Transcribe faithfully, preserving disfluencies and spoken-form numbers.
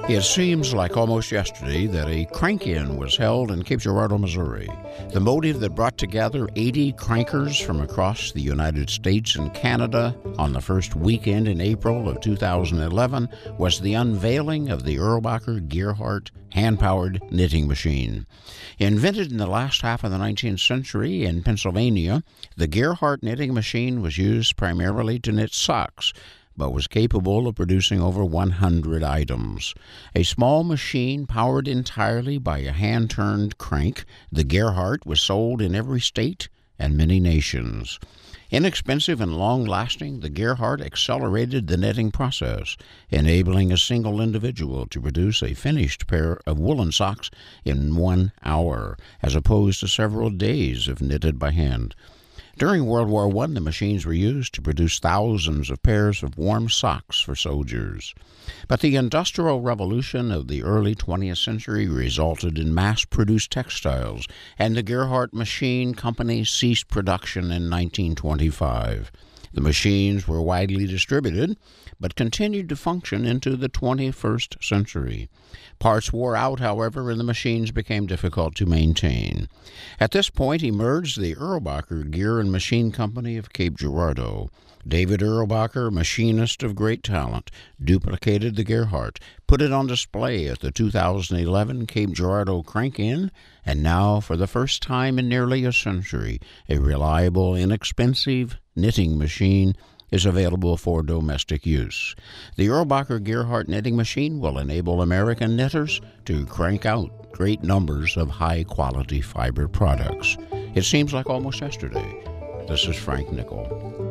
It seems like almost yesterday that a crank-in was held in Cape Girardeau, Missouri. The motive that brought together eighty crankers from across the United States and Canada on the first weekend in April of two thousand eleven was the unveiling of the Erlbacher Gerhardt hand-powered knitting machine. Invented in the last half of the nineteenth century in Pennsylvania, the Gerhardt knitting machine was used primarily to knit socks, but was capable of producing over one hundred items. A small machine powered entirely by a hand-turned crank, the Gerhardt was sold in every state and many nations. Inexpensive and long-lasting, the Gerhardt accelerated the knitting process, enabling a single individual to produce a finished pair of woolen socks in one hour, as opposed to several days if knitted by hand. During World War One, the machines were used to produce thousands of pairs of warm socks for soldiers. But the Industrial Revolution of the early twentieth century resulted in mass-produced textiles, and the Gerhardt Machine Company ceased production in nineteen twenty-five. The machines were widely distributed, but continued to function into the twenty-first century. Parts wore out, however, and the machines became difficult to maintain. At this point emerged the Erlbacher Gear and Machine Company of Cape Girardeau. David Erlbacher, machinist of great talent, duplicated the Gerhardt, put it on display at the two thousand eleven Cape Girardeau Crank-In, and now, for the first time in nearly a century, a reliable, inexpensive knitting machine is available for domestic use. The Erlbacher Gerhardt knitting machine will enable American knitters to crank out great numbers of high-quality fiber products. It seems like almost yesterday. This is Frank Nickel.